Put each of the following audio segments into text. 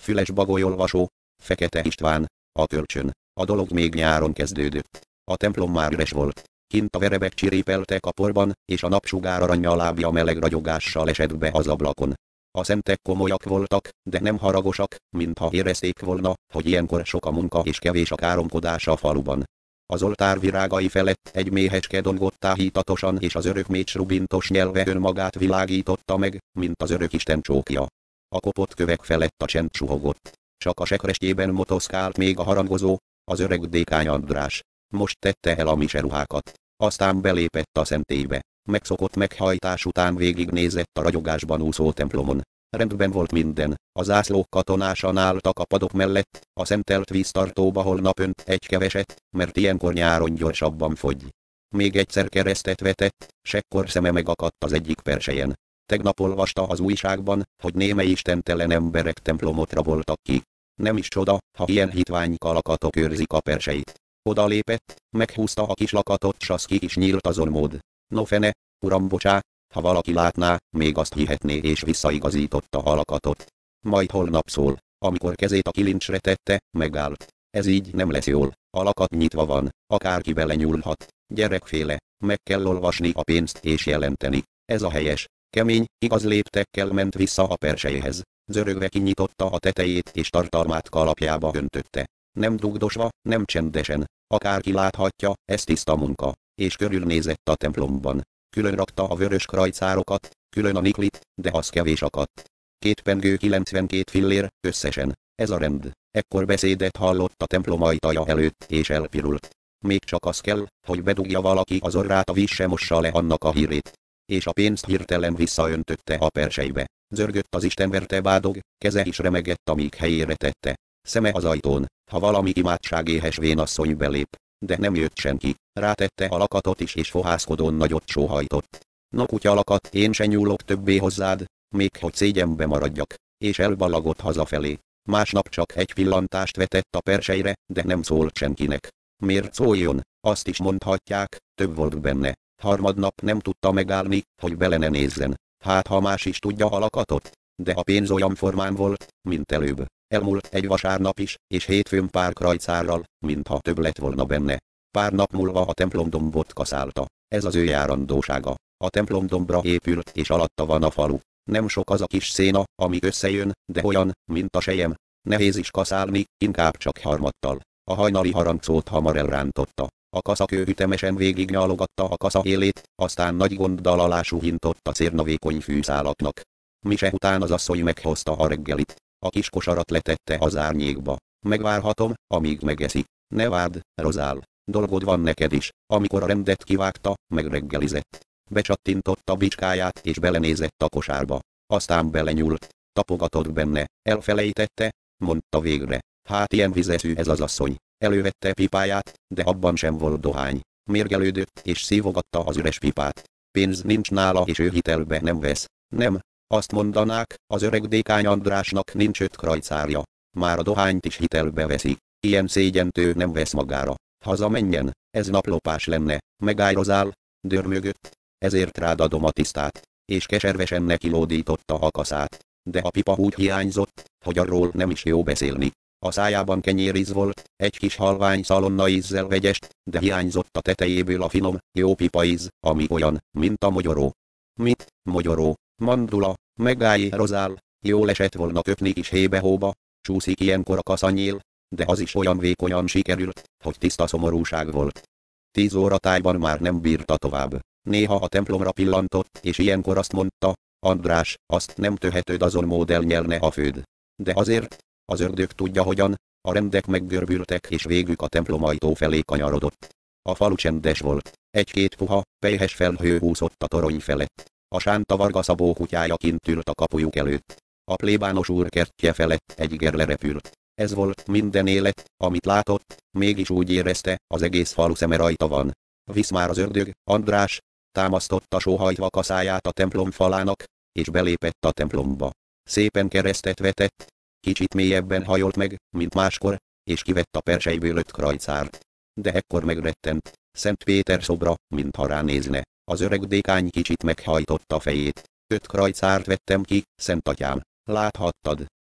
Füles Bagolyolvasó, Fekete István, a kölcsön. A dolog még nyáron kezdődött. A templom már üres volt. Kint a verebek csiripeltek a porban, és a napsugár aranyjalábja meleg ragyogással esett be az ablakon. A szentek komolyak voltak, de nem haragosak, mintha érezték volna, hogy ilyenkor sok a munka és kevés a káromkodás a faluban. Az oltár virágai felett egy méhecske dongott táhítatosan, és az örökmécs rubintos nyelve önmagát világította meg, mint az örökisten csókja. A kopott kövek felett a csend suhogott. Csak a sekrestjében motoszkált még a harangozó, az öreg Dékány András. Most tette el a miseruhákat. Aztán belépett a szentélybe. Megszokott meghajtás után végignézett a ragyogásban úszó templomon. Rendben volt minden, a zászlók katonásan álltak a padok mellett, a szentelt víztartóba holnap önt egy keveset, mert ilyenkor nyáron gyorsabban fogy. Még egyszer keresztet vetett, s ekkor szeme megakadt az egyik perselyen. Tegnap olvasta az újságban, hogy némely istentelen emberek templomot raboltak ki. Nem is csoda, ha ilyen hitványka lakatok őrzik a perseit. Oda lépett, meghúzta a kis lakatot, s az ki is nyílt azon mód. No fene, uram bocsá, ha valaki látná, még azt hihetné, és visszaigazította a lakatot. Majd holnap szól. Amikor kezét a kilincsre tette, megállt. Ez így nem lesz jól, a lakat nyitva van, akárki belenyúlhat. Gyerekféle, meg kell olvasni a pénzt és jelenteni. Ez a helyes. Kemény, igaz léptekkel ment vissza a persejéhez. Zörögve kinyitotta a tetejét és tartalmát kalapjába öntötte. Nem dugdosva, nem csendesen. Akárki láthatja, ez tiszta munka. És körülnézett a templomban. Külön rakta a vörös krajcárokat, külön a niklit, de az kevés akadt. 2 pengő 92 fillér, összesen. Ez a rend. Ekkor beszédet hallott a templom ajtaja előtt, és elpirult. Még csak az kell, hogy bedugja valaki az orrát, a víz se mossa le annak a hírét. És a pénzt hirtelen visszaöntötte a persejbe. Zörgött az istenverte bádog, keze is remegett, amíg helyére tette. Szeme az ajtón, ha valami imádságéhes vénasszony belép. De nem jött senki. Rátette a lakatot is, és fohászkodón nagyot sóhajtott. No kutya lakat, én se nyúlok többé hozzád, még hogy szégyenbe maradjak. És elballagott hazafelé. Másnap csak egy pillantást vetett a persejre, de nem szólt senkinek. Miért szóljon? Azt is mondhatják, több volt benne. Harmadnap nem tudta megállni, hogy bele ne nézzen. Hát ha más is tudja a lakatot? De a pénz olyan formán volt, mint előbb. Elmúlt egy vasárnap is, és hétfőn pár krajcárral, mintha több lett volna benne. Pár nap múlva a templomdombot kaszálta. Ez az ő járandósága. A templomdombra épült, és alatta van a falu. Nem sok az a kis széna, ami összejön, de olyan, mint a sejem. Nehéz is kaszálni, inkább csak harmattal. A hajnali harangszót hamar elrántotta. A kaszakő ütemesen végignyalogatta a kasza élét, aztán nagy gonddal alásúhintott a cérnavékony fűszálaknak. Mise után az asszony meghozta a reggelit. A kis kosarat letette az árnyékba. Megvárhatom, amíg megeszi. Ne várd, Rozál. Dolgod van neked is. Amikor a rendet kivágta, megreggelizett. Becsattintotta bicskáját és belenézett a kosárba. Aztán belenyúlt. Tapogatott benne. Elfelejtette, mondta végre. Hát ilyen vizeszű ez az asszony. Elővette pipáját, de abban sem volt dohány. Mérgelődött és szívogatta az üres pipát. Pénz nincs nála, és ő hitelbe nem vesz. Nem. Azt mondanák, az öreg Dékány Andrásnak nincs 5 krajcárja. Már a dohányt is hitelbe veszi. Ilyen szégyent ő nem vesz magára. Hazamenjen, ez naplopás lenne. Megállj, Rozál, dörmögött. Ezért rád adom a tisztát. És keservesen nekilódította a kaszát. De a pipa úgy hiányzott, hogy arról nem is jó beszélni. A szájában kenyéríz volt, egy kis halvány szalonnaízzel vegyest, de hiányzott a tetejéből a finom, jó pipaíz, ami olyan, mint a mogyoró. Mit, mogyoró? Mandula, megállj, Rozál, jól esett volna köpni kis hébe-hóba, csúszik ilyenkor a kaszanyél, de az is olyan vékonyan sikerült, hogy tiszta szomorúság volt. 10 óra tájban már nem bírta tovább. Néha a templomra pillantott, és ilyenkor azt mondta, András, azt nem teheted, azon mód nyelne a főd. De azért, az ördög tudja hogyan, a rendek meggörbültek, és végük a templom ajtó felé kanyarodott. A falu csendes volt. 1-2 puha, pelyhes felhő úszott a torony felett. A Sánta Varga Szabó kutyája kint ült a kapujuk előtt. A plébános úr kertje felett egy gerle repült. Ez volt minden élet, amit látott, mégis úgy érezte, az egész falu szeme rajta van. Visz már az ördög, András, támasztotta sóhajtva kaszáját a templom falának, és belépett a templomba. Szépen keresztet vetett, kicsit mélyebben hajolt meg, mint máskor, és kivett a persejből 5 krajcárt. De ekkor megrettent, Szent Péter szobra, mintha ránézne. Az öreg Dékány kicsit meghajtotta fejét. 5 krajcárt vettem ki, Szent Atyám. Láthattad,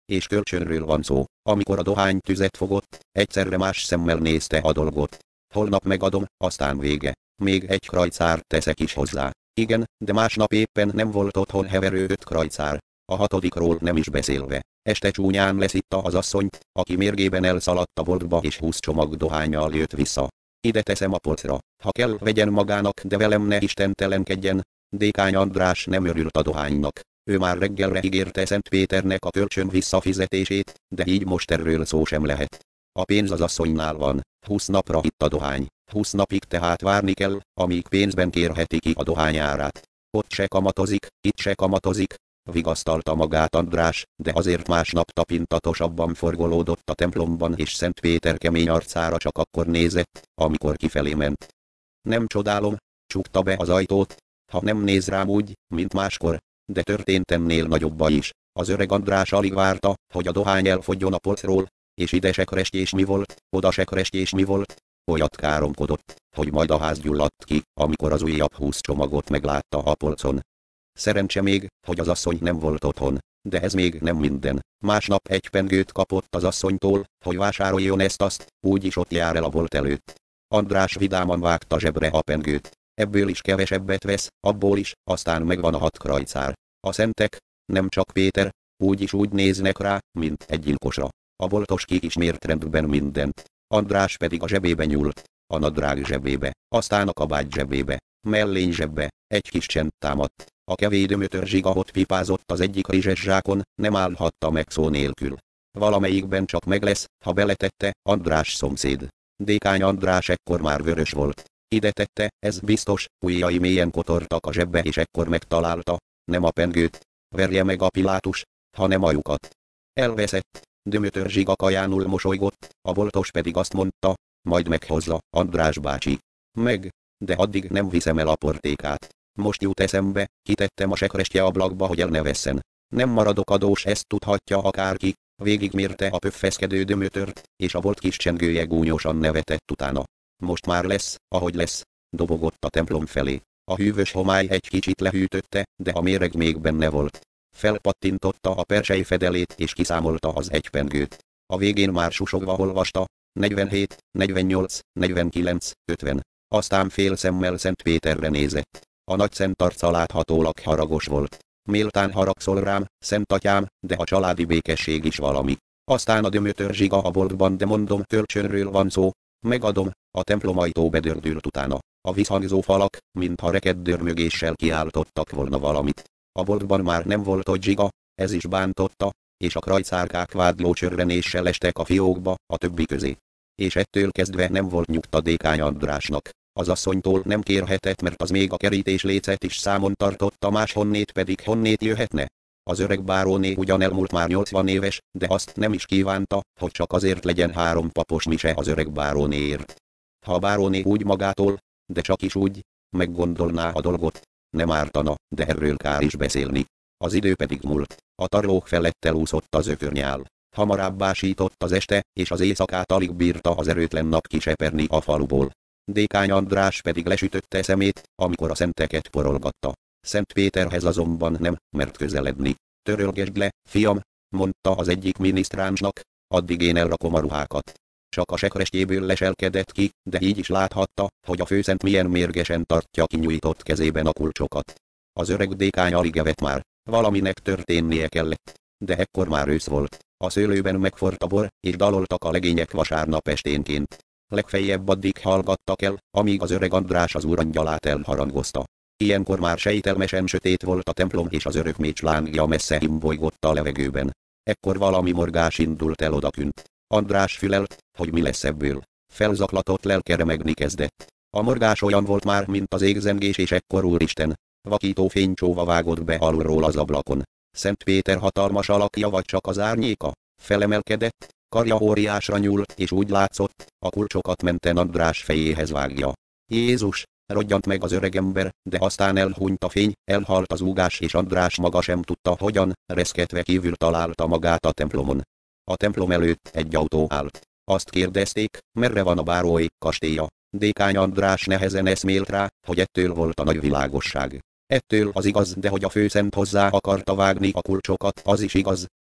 és kölcsönről van szó. Amikor a dohány tüzet fogott, egyszerre más szemmel nézte a dolgot. Holnap megadom, aztán vége. Még egy krajcárt teszek is hozzá. Igen, de másnap éppen nem volt otthon heverő 5 krajcár. A 6-ról nem is beszélve. Este csúnyán leszitta az asszonyt, aki mérgében elszaladt a boltba és 20 csomag dohánnyal jött vissza. Ide teszem a polcra. Ha kell, vegyen magának, de velem ne istentelenkedjen. Dékány András nem örült a dohánynak. Ő már reggelre ígérte Szent Péternek a kölcsön visszafizetését, de így most erről szó sem lehet. A pénz az asszonynál van, 20 napra itt a dohány, 20 napig tehát várni kell, amíg pénzben kérheti ki a dohány árát. Ott se kamatozik, itt se kamatozik, vigasztalta magát András, de azért másnap tapintatosabban forgolódott a templomban, és Szent Péter kemény arcára csak akkor nézett, amikor kifelé ment. Nem csodálom, csukta be az ajtót, ha nem néz rám úgy, mint máskor, de történt ennél nagyobb baj is. Az öreg András alig várta, hogy a dohány elfogjon a polcról, és ide se krestés mi volt, oda se krestés mi volt. Olyat káromkodott, hogy majd a ház gyulladt ki, amikor az újabb 20 csomagot meglátta a polcon. Szerencse még, hogy az asszony nem volt otthon, de ez még nem minden. Másnap egy pengőt kapott az asszonytól, hogy vásároljon ezt-azt, úgyis ott jár el a bolt előtt. András vidáman vágta zsebre a pengőt. Ebből is kevesebbet vesz, abból is, aztán megvan a 6 krajcár. A szentek, nem csak Péter, úgyis úgy néznek rá, mint egy gyilkosra. A boltos kiismért rendben mindent. András pedig a zsebébe nyúlt, a nadrág zsebébe, aztán a kabát zsebébe, mellény zsebbe, egy kis csend támadt. A kevély dömötör zsigahot pipázott az egyik rizses zsákon, nem állhatta meg szó nélkül. Valamelyikben csak meg lesz, ha beletette, András szomszéd. Dékány András ekkor már vörös volt. Ide tette, ez biztos, ujjai mélyen kotortak a zsebbe, és ekkor megtalálta, nem a pengőt, verje meg a Pilátus, hanem a lyukat. Elveszett, dömötör zsiga kajánul mosolygott, a boltos pedig azt mondta, majd meghozza, András bácsi. Meg, de addig nem viszem el a portékát. Most jut eszembe, kitettem a sekrestje ablakba, hogy el ne vesszen. Nem maradok adós, ezt tudhatja akárki. Végigmérte a pöffeszkedő dömötört, és a bolt kis csengője gúnyosan nevetett utána. Most már lesz, ahogy lesz, dobogott a templom felé. A hűvös homály egy kicsit lehűtötte, de a méreg még benne volt. Felpattintotta a persely fedelét és kiszámolta az egy pengőt. A végén már susogva olvasta, 47, 48, 49, 50. Aztán fél szemmel Szent Péterre nézett. A nagy szent arca láthatólag haragos volt. Méltán haragszol rám, Szent Atyám, de a családi békesség is valami. Aztán a dömötör zsiga a boltban, de mondom, kölcsönről van szó. Megadom, a templom ajtó bedördült utána. A visszhangzó falak, mintha rekedd dörmögéssel kiáltottak volna valamit. A boltban már nem volt ott zsiga, ez is bántotta, és a krajcárkák vádló csörrenéssel estek a fiókba, a többi közé. És ettől kezdve nem volt nyugta Dékány Andrásnak. Az asszonytól nem kérhetett, mert az még a kerítés lécet is számon tartotta, máshonnét pedig honnét jöhetne. Az öreg báróné ugyan elmúlt már 80 éves, de azt nem is kívánta, hogy csak azért legyen 3 papos mise az öreg bárónéért. Ha a báróné úgy magától, de csak is úgy, meggondolná a dolgot, nem ártana, de erről kár is beszélni. Az idő pedig múlt. A tarlók felett elúszott az ökörnyál. Hamarabb básított az este, és az éjszakát alig bírta az erőtlen nap kiseperni a faluból. Dékány András pedig lesütötte szemét, amikor a szenteket porolgatta. Szent Péterhez azonban nem mert közeledni. Törölgesd le, fiam, mondta az egyik minisztránsnak, addig én elrakom a ruhákat. Csak a sekrestjéből leselkedett ki, de így is láthatta, hogy a főszent milyen mérgesen tartja kinyújtott kezében a kulcsokat. Az öreg dékány alig evett már, valaminek történnie kellett. De ekkor már ősz volt. A szőlőben megforrt a bor, és daloltak a legények vasárnap esténként. Legfeljebb addig hallgattak el, amíg az öreg András az úrangyalát elharangozta. Ilyenkor már sejtelmesen sötét volt a templom, és az örökmécs lángja messze imbolygott a levegőben. Ekkor valami morgás indult el odakünt. András fülelt, hogy mi lesz ebből. Felzaklatott lelke remegni kezdett. A morgás olyan volt már, mint az égzengés, és ekkor úristen, vakító fénycsóva vágott be alulról az ablakon. Szent Péter hatalmas alakja, vagy csak az árnyéka? Felemelkedett, karja óriásra nyúlt, és úgy látszott, a kulcsokat menten András fejéhez vágja. Jézus! Rodjant meg az öregember, de aztán elhunyt a fény, elhalt az úgás, és András maga sem tudta hogyan, reszketve kívül találta magát a templomon. A templom előtt egy autó állt. Azt kérdezték, merre van a bárói kastélya. Dékány András nehezen eszmélt rá, hogy ettől volt a nagy világosság. Ettől az igaz, de hogy a főszent hozzá akarta vágni a kulcsokat, az is igaz.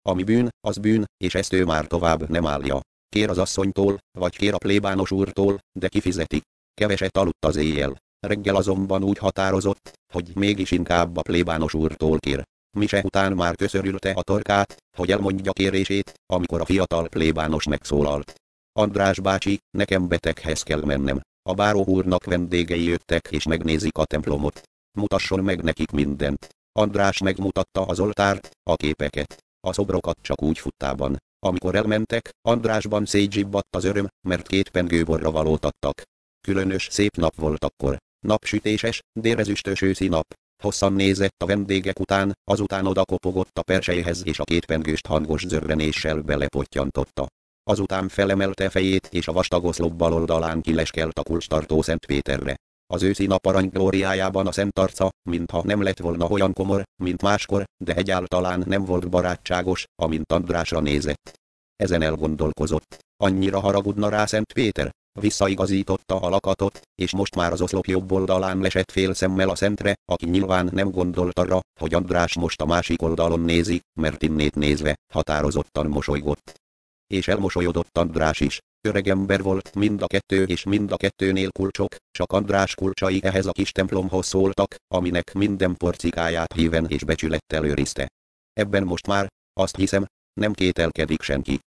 Ami bűn, az bűn, és ezt ő már tovább nem állja. Kér az asszonytól, vagy kér a plébános úrtól, de kifizeti. Keveset aludt az éjjel. Reggel azonban úgy határozott, hogy mégis inkább a plébános úrtól kér. Mise után már köszörülte a torkát, hogy elmondja kérését, amikor a fiatal plébános megszólalt. András bácsi, nekem beteghez kell mennem. A báró úrnak vendégei jöttek és megnézik a templomot. Mutasson meg nekik mindent. András megmutatta az oltárt, a képeket, a szobrokat csak úgy futtában. Amikor elmentek, Andrásban szétzsibbadt az öröm, mert 2 pengőborra valót adtak. Különös szép nap volt akkor. Napsütéses, délrezüstös őszi nap. Hosszan nézett a vendégek után, azután odakopogott a persejhez és a 2 pengőst hangos zörrenéssel belepotyantotta. Azután felemelte fejét és a vastag oszlop bal oldalán kileskelt a kulcstartó Szent Péterre. Az őszi nap aranyglóriájában a szent arca, mintha nem lett volna olyan komor, mint máskor, de egyáltalán nem volt barátságos, amint Andrásra nézett. Ezen elgondolkozott, annyira haragudna rá Szent Péter. Visszaigazította a lakatot, és most már az oszlop jobb oldalán lesett fél szemmel a szentre, aki nyilván nem gondolt arra, hogy András most a másik oldalon nézi, mert innét nézve, határozottan mosolygott. És elmosolyodott András is. Öregember volt mind a kettő és mind a kettőnél kulcsok, csak András kulcsai ehhez a kis templomhoz szóltak, aminek minden porcikáját híven és becsülettel őrizte. Ebben most már, azt hiszem, nem kételkedik senki.